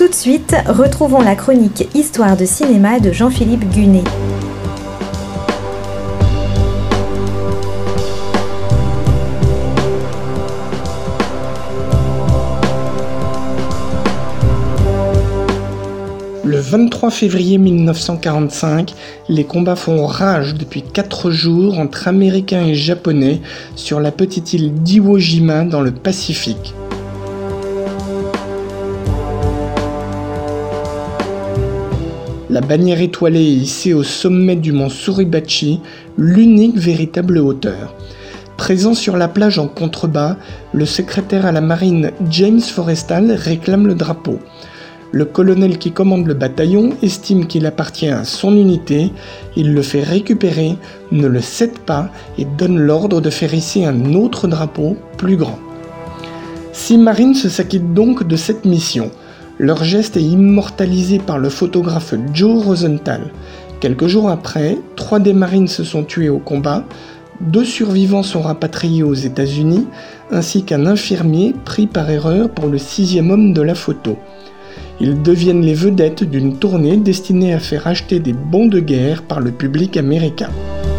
Tout de suite, retrouvons la chronique Histoire de cinéma de Jean-Philippe Gunet. Le 23 février 1945, les combats font rage depuis 4 jours entre Américains et Japonais sur la petite île d'Iwo Jima dans le Pacifique. La bannière étoilée est hissée au sommet du mont Suribachi, l'unique véritable hauteur. Présent sur la plage en contrebas, le secrétaire à la marine James Forrestal réclame le drapeau. Le colonel qui commande le bataillon estime qu'il appartient à son unité, il le fait récupérer, ne le cède pas et donne l'ordre de faire hisser un autre drapeau plus grand. 6 marines s'acquittent donc de cette mission. Leur geste est immortalisé par le photographe Joe Rosenthal. Quelques jours après, 3 des marines se sont tués au combat, 2 survivants sont rapatriés aux États-Unis, ainsi qu'un infirmier pris par erreur pour le 6e homme de la photo. Ils deviennent les vedettes d'une tournée destinée à faire acheter des bons de guerre par le public américain.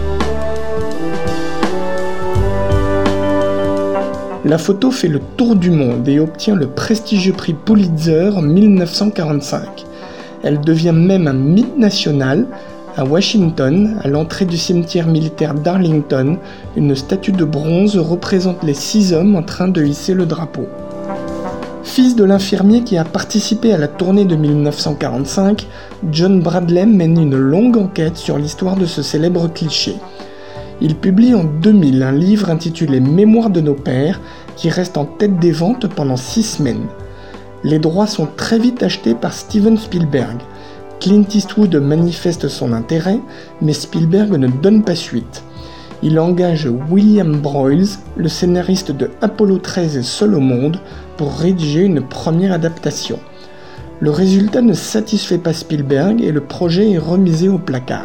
La photo fait le tour du monde et obtient le prestigieux prix Pulitzer en 1945. Elle devient même un mythe national. À Washington, à l'entrée du cimetière militaire d'Arlington, une statue de bronze représente les 6 hommes en train de hisser le drapeau. Fils de l'infirmier qui a participé à la tournée de 1945, John Bradley mène une longue enquête sur l'histoire de ce célèbre cliché. Il publie en 2000 un livre intitulé « Mémoires de nos pères » qui reste en tête des ventes pendant 6 semaines. Les droits sont très vite achetés par Steven Spielberg. Clint Eastwood manifeste son intérêt, mais Spielberg ne donne pas suite. Il engage William Broyles, le scénariste de Apollo 13 et Seul au monde, pour rédiger une première adaptation. Le résultat ne satisfait pas Spielberg et le projet est remisé au placard.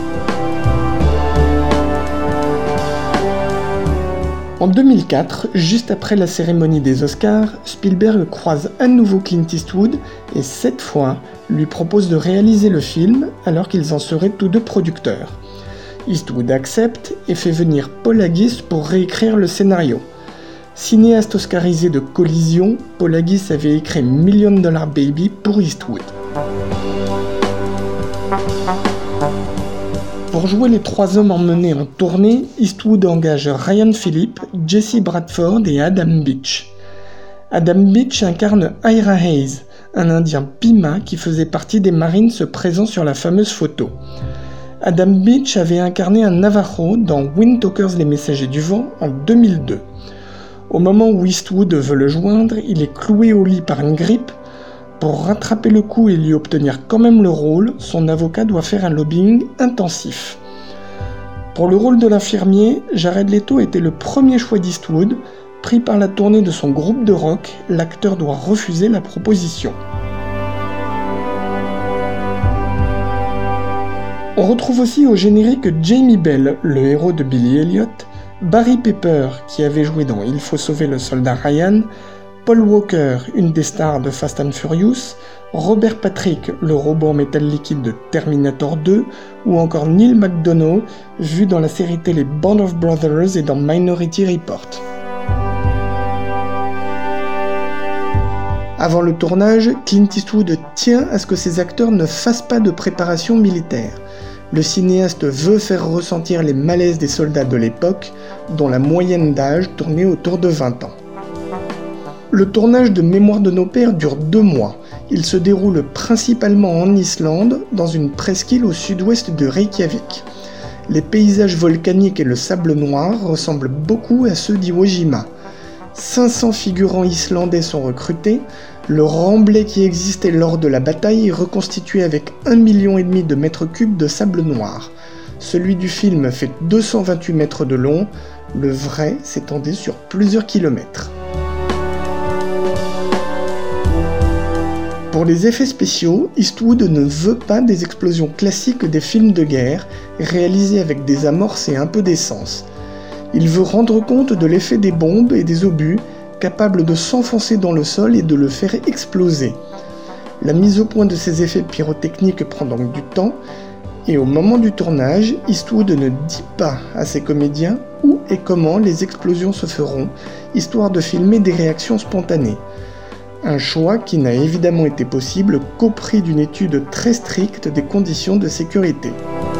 En 2004, juste après la cérémonie des Oscars, Spielberg croise à nouveau Clint Eastwood et cette fois lui propose de réaliser le film alors qu'ils en seraient tous 2 producteurs. Eastwood accepte et fait venir Paul Haggis pour réécrire le scénario. Cinéaste oscarisé de Collision, Paul Haggis avait écrit Million Dollar Baby pour Eastwood. Pour jouer les 3 hommes emmenés en tournée, Eastwood engage Ryan Phillippe, Jesse Bradford et Adam Beach. Adam Beach incarne Ira Hayes, un Indien Pima qui faisait partie des Marines présents sur la fameuse photo. Adam Beach avait incarné un Navajo dans Wind Talkers les Messagers du Vent en 2002. Au moment où Eastwood veut le joindre, il est cloué au lit par une grippe. Pour rattraper le coup et lui obtenir quand même le rôle, son avocat doit faire un lobbying intensif. Pour le rôle de l'infirmier, Jared Leto était le premier choix d'Eastwood. Pris par la tournée de son groupe de rock, l'acteur doit refuser la proposition. On retrouve aussi au générique Jamie Bell, le héros de Billy Elliot, Barry Pepper, qui avait joué dans Il faut sauver le soldat Ryan, Paul Walker, une des stars de Fast and Furious, Robert Patrick, le robot en métal liquide de Terminator 2, ou encore Neil McDonough, vu dans la série télé Band of Brothers et dans Minority Report. Avant le tournage, Clint Eastwood tient à ce que ses acteurs ne fassent pas de préparation militaire. Le cinéaste veut faire ressentir les malaises des soldats de l'époque, dont la moyenne d'âge tournait autour de 20 ans. Le tournage de Mémoires de nos pères dure 2 mois. Il se déroule principalement en Islande, dans une presqu'île au sud-ouest de Reykjavik. Les paysages volcaniques et le sable noir ressemblent beaucoup à ceux d'Iwo Jima. 500 figurants islandais sont recrutés. Le remblai qui existait lors de la bataille est reconstitué avec 1,5 million de mètres cubes de sable noir. Celui du film fait 228 mètres de long, le vrai s'étendait sur plusieurs kilomètres. Pour les effets spéciaux, Eastwood ne veut pas des explosions classiques des films de guerre, réalisées avec des amorces et un peu d'essence. Il veut rendre compte de l'effet des bombes et des obus, capables de s'enfoncer dans le sol et de le faire exploser. La mise au point de ces effets pyrotechniques prend donc du temps, et au moment du tournage, Eastwood ne dit pas à ses comédiens où et comment les explosions se feront, histoire de filmer des réactions spontanées. Un choix qui n'a évidemment été possible qu'au prix d'une étude très stricte des conditions de sécurité.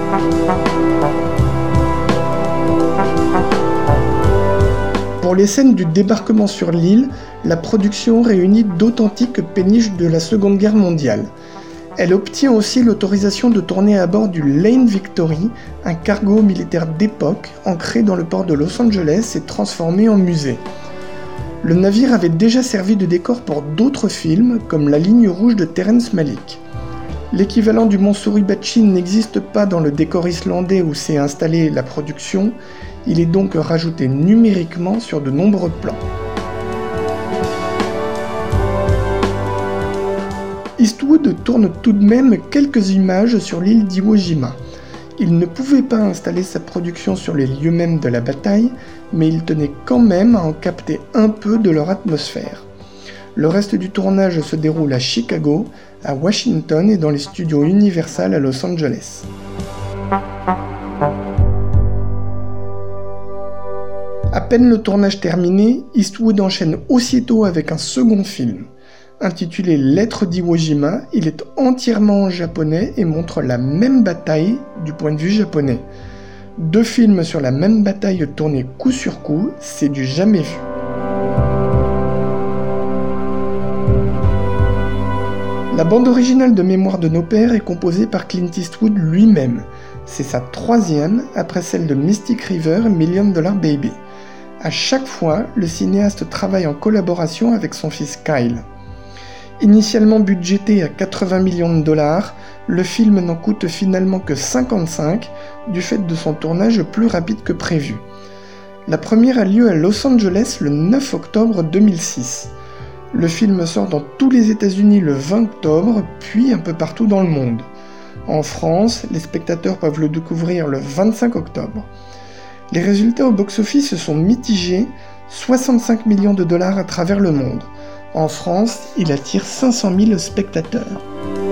Pour les scènes du débarquement sur l'île, la production réunit d'authentiques péniches de la Seconde Guerre mondiale. Elle obtient aussi l'autorisation de tourner à bord du Lane Victory, un cargo militaire d'époque ancré dans le port de Los Angeles et transformé en musée. Le navire avait déjà servi de décor pour d'autres films, comme La Ligne Rouge de Terrence Malick. L'équivalent du mont Suribachi n'existe pas dans le décor islandais où s'est installée la production, il est donc rajouté numériquement sur de nombreux plans. Eastwood tourne tout de même quelques images sur l'île d'Iwo Jima. Il ne pouvait pas installer sa production sur les lieux mêmes de la bataille, mais il tenait quand même à en capter un peu de leur atmosphère. Le reste du tournage se déroule à Chicago, à Washington et dans les studios Universal à Los Angeles. À peine le tournage terminé, Eastwood enchaîne aussitôt avec un second film. Intitulé Lettre d'Iwo Jima, il est entièrement en japonais et montre la même bataille du point de vue japonais. 2 films sur la même bataille tournés coup sur coup, c'est du jamais vu. La bande originale de Mémoire de nos pères est composée par Clint Eastwood lui-même. C'est sa 3e après celle de Mystic River et $1 Million Baby. À chaque fois, le cinéaste travaille en collaboration avec son fils Kyle. Initialement budgété à $80 millions, le film n'en coûte finalement que 55, du fait de son tournage plus rapide que prévu. La première a lieu à Los Angeles le 9 octobre 2006. Le film sort dans tous les États-Unis le 20 octobre, puis un peu partout dans le monde. En France, les spectateurs peuvent le découvrir le 25 octobre. Les résultats au box-office sont mitigés, $65 millions à travers le monde. En France, il attire 500 000 spectateurs.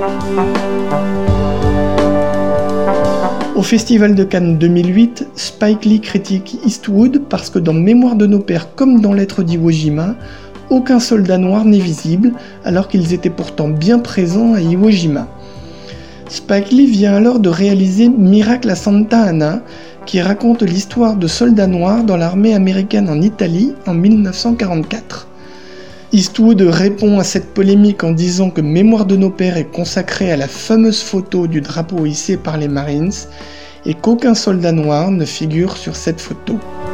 Au Festival de Cannes 2008, Spike Lee critique Eastwood parce que dans Mémoire de nos pères comme dans Lettre d'Iwo Jima, aucun soldat noir n'est visible alors qu'ils étaient pourtant bien présents à Iwo Jima. Spike Lee vient alors de réaliser Miracle à Santa Ana, qui raconte l'histoire de soldats noirs dans l'armée américaine en Italie en 1944. Eastwood répond à cette polémique en disant que Mémoire de nos pères est consacrée à la fameuse photo du drapeau hissé par les Marines et qu'aucun soldat noir ne figure sur cette photo.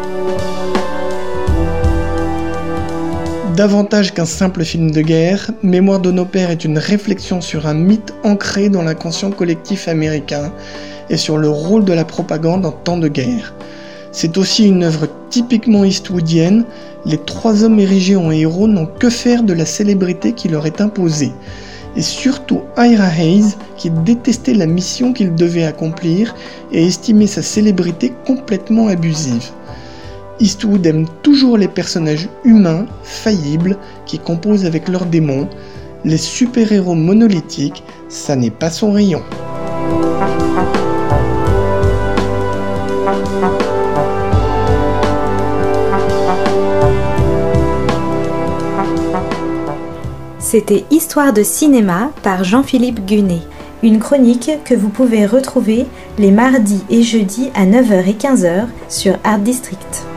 Davantage qu'un simple film de guerre, Mémoire de nos pères est une réflexion sur un mythe ancré dans l'inconscient collectif américain et sur le rôle de la propagande en temps de guerre. C'est aussi une œuvre typiquement eastwoodienne. Les 3 hommes érigés en héros n'ont que faire de la célébrité qui leur est imposée. Et surtout Ira Hayes, qui détestait la mission qu'il devait accomplir et estimait sa célébrité complètement abusive. Eastwood aime toujours les personnages humains, faillibles, qui composent avec leurs démons. Les super-héros monolithiques, ça n'est pas son rayon. C'était Histoire de cinéma par Jean-Philippe Gunet, une chronique que vous pouvez retrouver les mardis et jeudis à 9h et 15h sur Art District.